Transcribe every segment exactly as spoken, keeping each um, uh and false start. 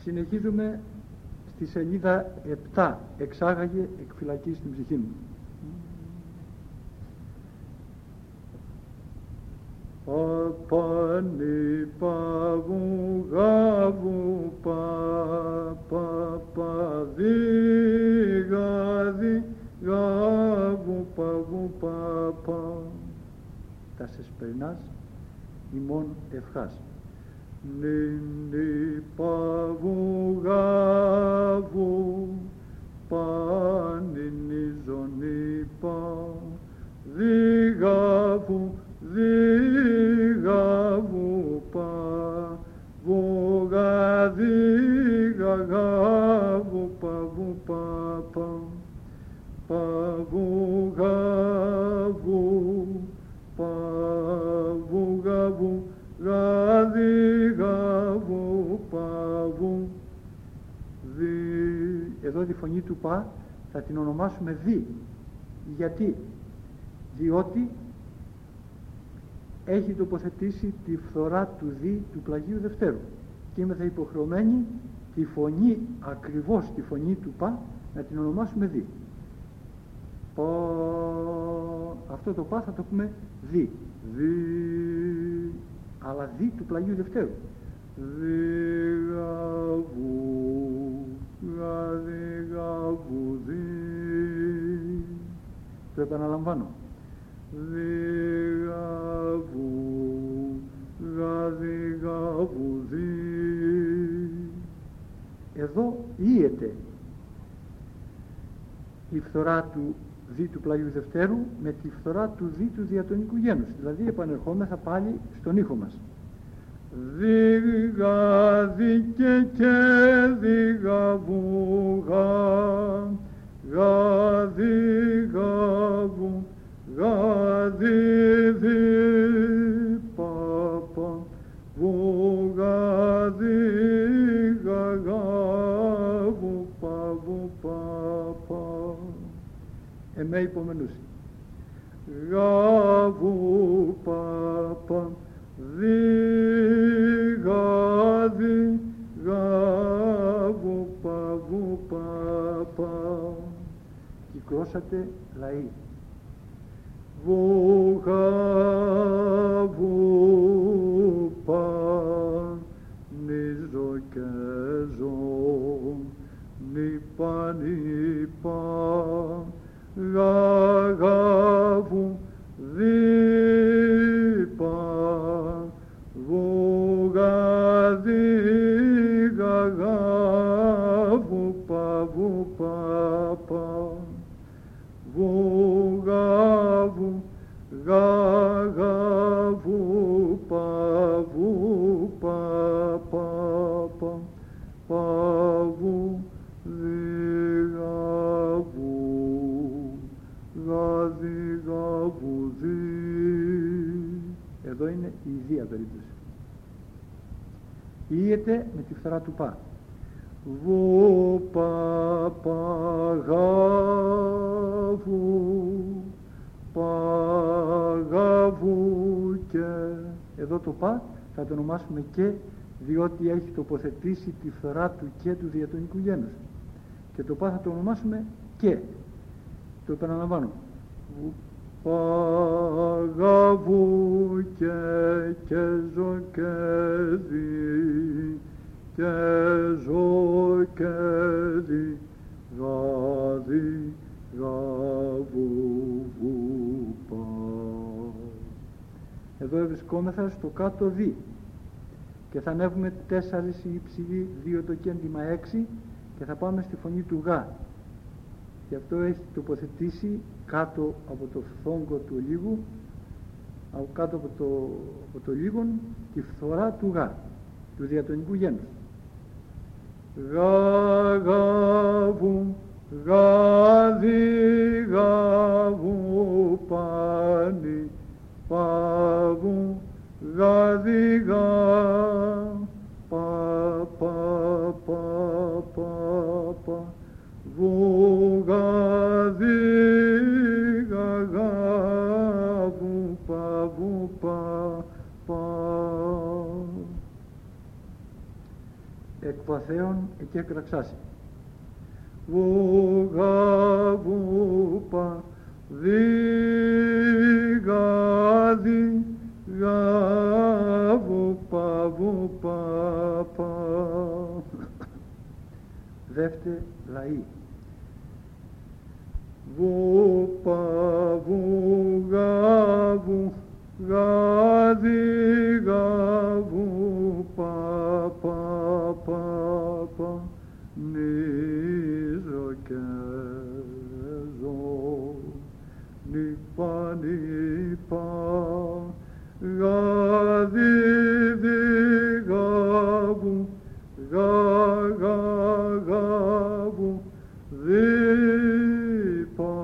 Συνεχίζουμε στη σελίδα επτά. Εξάγαγε εκφυλακή στην ψυχή μου. Παπανι παβου γαβου πα πα πα δι γαδι γαβου παβου πα πα. Τα σεσπερινάς ημών ευχάς. Νι νι παβου γαβου πα νι νι ζωνι πα δι γαβου δι γαβου πα βου γα δι γα γαβου πα βου πα πα πα βου γαβου πα βου γαβου γα δι γαβου πα βου δι. Εδώ τη φωνή του πα θα την ονομάσουμε δι. Γιατί? Διότι έχει τοποθετήσει τη φθορά του δι του πλαγίου Δευτέρου και είμαστε υποχρεωμένοι τη φωνή, ακριβώς τη φωνή του πα, να την ονομάσουμε δι. Πα, αυτό το πα θα το πούμε δι, δι, αλλά δι του πλαγίου Δευτέρου. Δι γαβου, γα δι γαβου δι. Το επαναλαμβάνω. Δι γαβου, γα δι γαβου δι. Εδώ ίεται η φθορά του δι του πλαγίου Δευτέρου με τη φθορά του δι του διατονικού γένους. Δηλαδή επανερχόμεθα πάλι στον ήχο μας. Δι γα δι και και δι γαβου γα γα δι γαβου γα δι δι πα πα βου γα δι γα γαβου πα βου πα πα. Εμέ υπομενούσι. Γαβου πα πα δι γα δι γαβου πα βου πα πα. Κυκλώσατε λαοί. Βου γαβου πα νιζω και ζω νι πα νι πα γα γαβου δι πα βου γα δι γα γαβου πα βου πα πα βου γαβου γα γαβου πα βου πα πα πα πα βου δι γαβου γα δι γαβου δι. Εδώ είναι η ιδία περίπτωση. Ήεται με τη φθορά του πα. Βου πα πα γαβου πα γαβου και. Εδώ το πα θα το ονομάσουμε και, διότι έχει τοποθετήσει τη φθορά του και του διατονικού γένους. Και το πα θα το ονομάσουμε και. Το επαναλαμβάνω. Βου πα γαβου και και ζω και δι και ζω και δι γα δι γαβου βου πα. Εδώ βρισκόμεθα στο κάτω δι και θα ανέβουμε τέσσερις η υψηλή, δύο το κέντημα έξι και θα πάμε στη φωνή του γα. Και αυτό έχει τοποθετήσει κάτω από το φθόγκο του λίγου, κάτω από το, από το λίγον, τη φθορά του γα, του διατονικού γένους. Γα γαβου γα δι γαβου πάνι πα βου γα δι γα πα πα πα πα πα βου γα δι γα γαβου πα βου πα πα. εκ παθέων και κραξάσει. Βουγα βουπα διγαδι γα βουπα βουπα πα. Δεύτε λαοί. Βουπα βουγα βουγαδι γα βουπα πα πα πα. Νίζο και ζω, νιπα νιπα, γαδι δι γαβου, γα γα γαβου, διπα,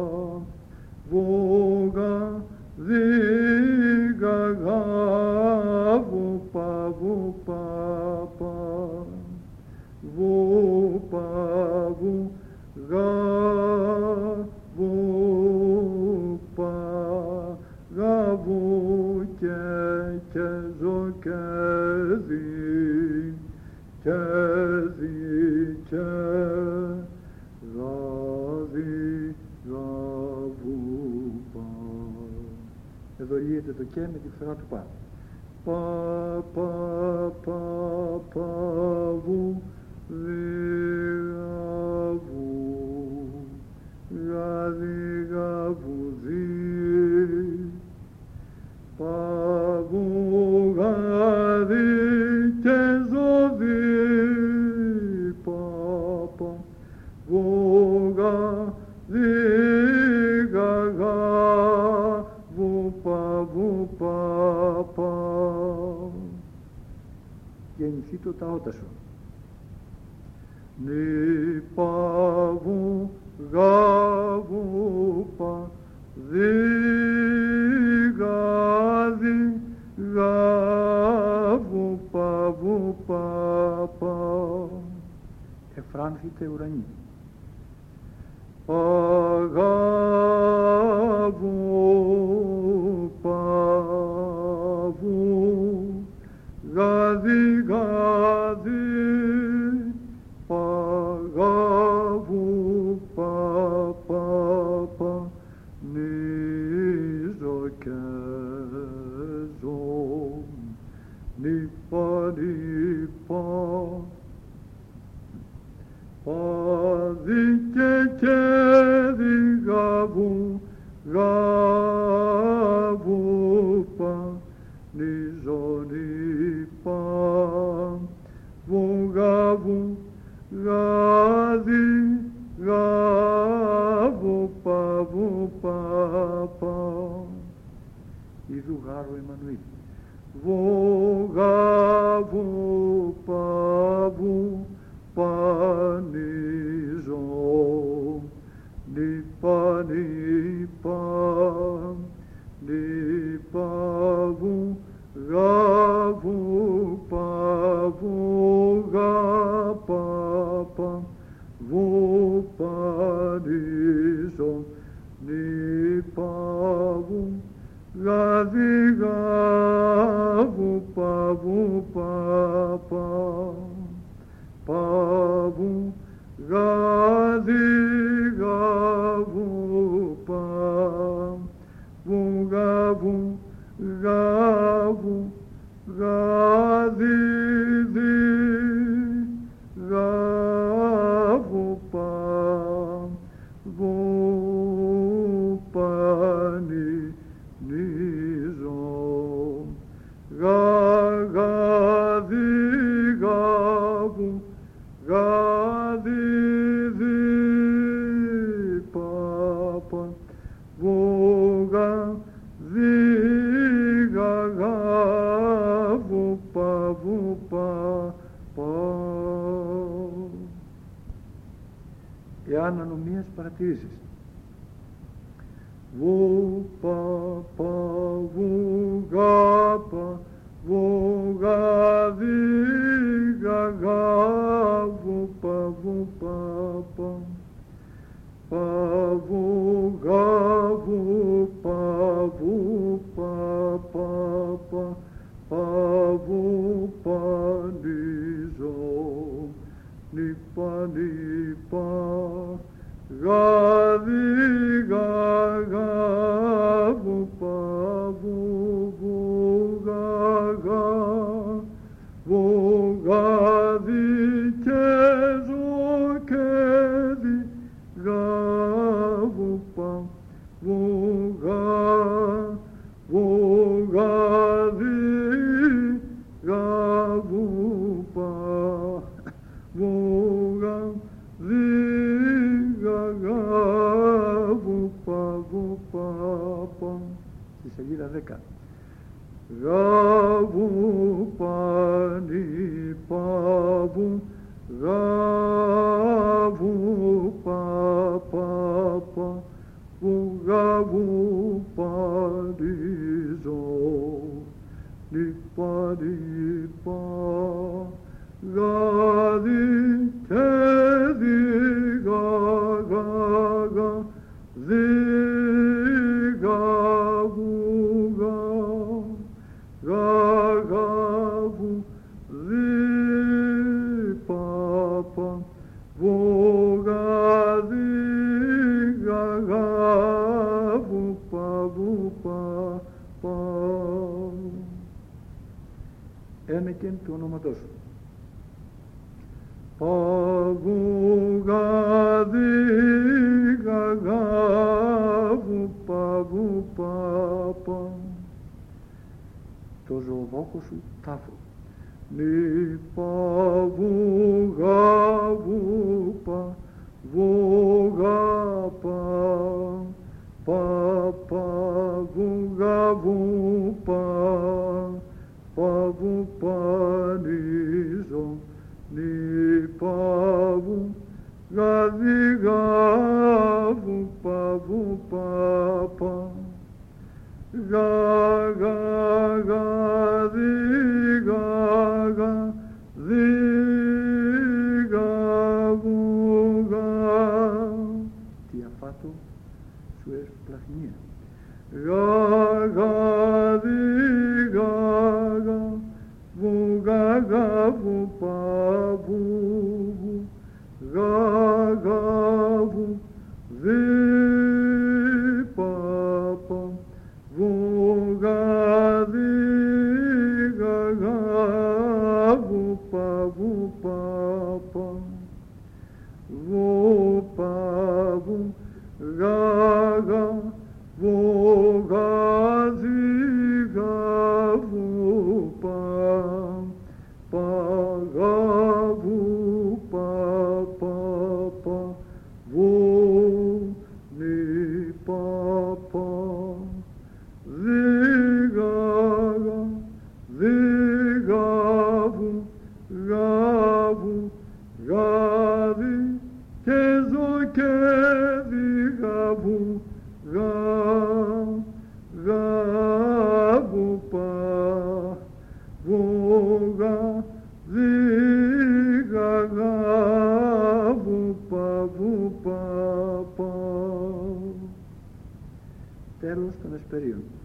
βογα δι γα γαβου, πα βου πα πα. Βουπα βουγα βουπα γαβου και και ζω και δι και δι και γαδι γαβουπα. Εδώ λύεται το και με τη φορά του πα. Πα πα πα πα βου διγαβου, γαδι γαβου δι, παβου γαδι και ζωδι, παπα, βουγα δι γαγαβου, παβου παπα. Γεννηθήτω τα ότα σου. Νιπα βουγα βουπα δι γαδι γαβου παβου παπα. Εφράνθητε ουρανοί. Παγαβου παβου γαδι γαδι παγαβου πα πα πα. Νίζο και ζω, νιπα νιπα, παδι και και δι γαβου γαβου πα. Νίζο νιπα βουγαβου γαδι γαβου παβου παπα. Ιδού γάρο Εμμανουήλ. Βουγαβου παβου πανίζο, νιπα νιπα, νιπαβου γαβου παβου γαπαπα, βου πανίζο, νιπαβου γαδι γαβου παβου παπα. Παβου γαδι γαβου παβου γαβου γαβου γαδι δι γαβου παβου πανίζο γαδι γαβου γαδι δι παπα βουγα δι γαγαβου παβου παπα. Εάν ανομίας παρατηρήσεις. Βου παπα βουγαπα βουγαδι γαγαβου παβου παπα. Παβου γαβου παβου παπα παβου πανίζο. νιπα γαδι γαγα βου παβου βου γαγα βου γαδι και ζω και δι γαβου πα βου γα βου γαδι γαβου πα βου γαδι γαβου πα βου πα πα. Στη σελίδα δέκα. Γαβου πα νιπα βου γαβου πα πα πα βου γαβου πα διζω νιπα νιπα γαδι και δι γα γα γα δι γαβου γα γα γαβου δι πα πα βου γαδι γα γαβου πα βου πα πα. Ένεκεν του ονόματός σου. Παβου γαδι γα γαβου παβου πα πα. Το ζωοδόχο σου τάφο. Νι παβου γαβου πα βου γα πα πα παβου γαβου πα παβου πα νιζω νι παβου γαδι γαβου παβου πα πα γα γα γαδι γα γα δι γαβου γα. Τι αφάτο σου εσπλαχνία. Γα γα δι γα γα βου γα γα βου πα βου γα γα βου δι πα πα βου γα δι γα γα βου πα βου πα πα βου πα βου γα γα βου γα δι γα βου πα πα γα βου πα πα πα βου νι πα πα δι γα γα δι γα βου γα βου γα δι και ζω και δι γα βου γα γα βου πα βου γα δι γα γα βου πα βου πα πα. Τέλος των εσπερίων.